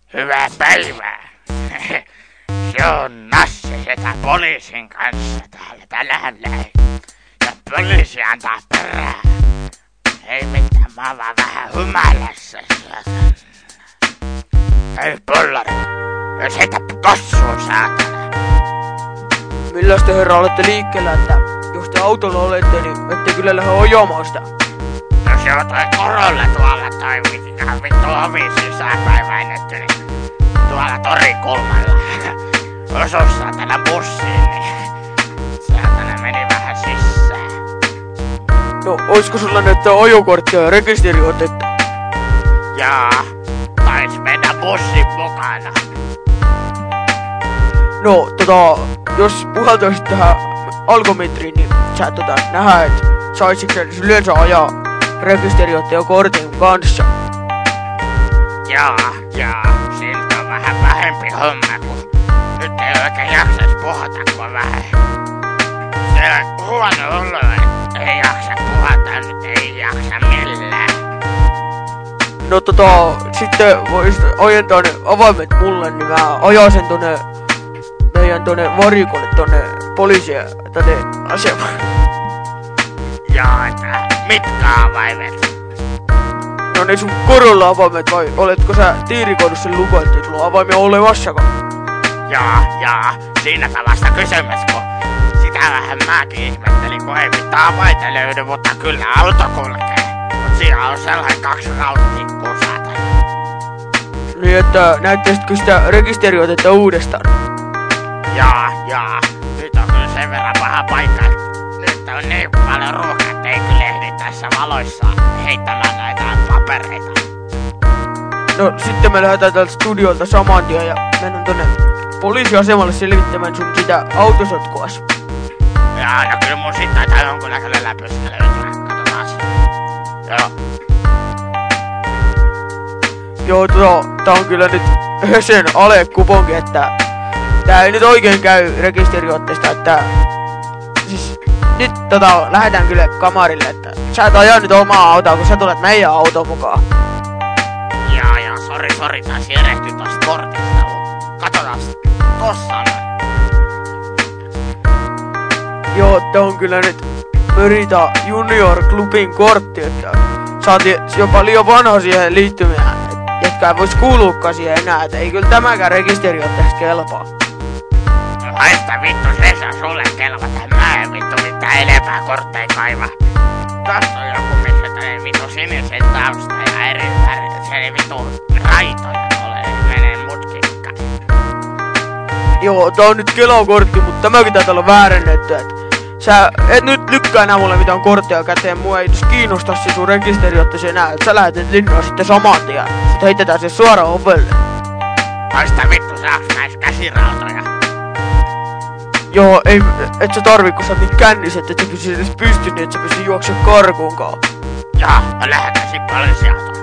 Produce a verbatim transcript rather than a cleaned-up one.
Hyvää päivää. Se on Nassi setä poliisin kanssa täällä tänään näin. Ja poliisi antaa perää. Ei mitään, mä oon vaan vähän humalassa. Hei pollari, jos heitä tossuun saatana. Milläs te herra olette liikkeellä, että jos te autolla olette, niin ette kyllä lähde ajamaan sitä? Jos joo toi korolla tuolla toi ihan vittu ovi sisäänpäiväinetty, niin tuolla torikulmalla osuus saatana bussiin, niin saatana meni vähän sisään. No, oisko sulla näyttää ajokorttia ja rekisteriotetta? Jaa, tais mennä bussin mukana. No, tota, jos puhaltaisit tähän alkometriin, niin sä tota nähdä, et saisitko sä yleensä ajaa rekisteriotteen ja kortin kanssa. Jaa, jaa, siltä on vähän vähempi homma, kun nyt ei oikein jaksais puhata, kun on vähän siellä huono olo, et ei jaksa puhata, nyt ei jaksa millään. No tota, sitten voisit ojentaa ne avaimet mulle, niin mä ajan sen tonne meidän tonne varikolle tonne poliisien tonne asemaan. Jaa, että mitkä avaimet? No ne sun korolla avaimet, vai oletko sä tiirikoinut sen luku, ettei sulla on avaimia olemassakaan? Jaa, jaa, siinäpä vasta kysymys, kun sitä vähän mäkin ihmettelin, kun ei mitään avaita löydy, mutta kyllä auto kulkee. Mut siinä on sellainen kaksi rautatikkuu saatana. Niin että näyttäisitkö sitä rekisteriotetta uudestaan? Jaa, jaa, nyt on kyllä sen verran paha paikka, nyt on niin paljon ruuhkaa, ettei kyllä ehdi tässä valoissa heittämään näitä papereita. No sitten me lähdetään täältä studiolta saman tien ja mennään tonne poliisiasemalle selvittämään sun sitä autosotkuas. Jaa, no kyllä mun sit taitaa jonkunnäköinen läpyskä löytyä, katsotaan se. Joo. Joo, tota, tää on kyllä nyt Hösen alekuponki, että tää ei nyt oikein käy rekisteriotteesta, että siis nyt tota lähdetään kyllä kamarille, että sä et ajaa nyt omaa autoa, kun sä tulet meidän autoon mukaan. Jaa, jaa, sori, sori, taisi erehtyä tosta kortista, mut katsotaan tossa on. Joo, tää on kyllä nyt Merita Junior Clubin kortti, että saatiin jopa liian vanha siihen liittymään, jotka ei vois kuuluukaan siihen enää, että ei kyllä tämäkään rekisteriotteesta kelpaa. No haista vittu, se saa sulle kelvata, mä en vittu mitään enempää kortteja kaiva. Tossa on joku, missä tänen vittu sinisen tausta ja eri värit, se ei vittu raitoja ole, menee mutkikkaan. Joo, tää on nyt Kela-kortti, mutta tämäkin taitaa olla väärennetty, että sä et nyt lykkää enää mulle mitään kortteja käteen, mua ei kiinnosta se sun rekisteriottaisi enää, että sä lähet nyt linnaan sitten saman tien. Sit heitetään se suoraan ovelle. Haista vittu, saaks näis käsirautoja? Joo, ei, et sä tarvii, kun sä oot niin kännis, että et sä pysy edes pystynyt, et sä pysy juoksemaan karkuunkaan. Jaa, mä lähetän sit poliisiautoon.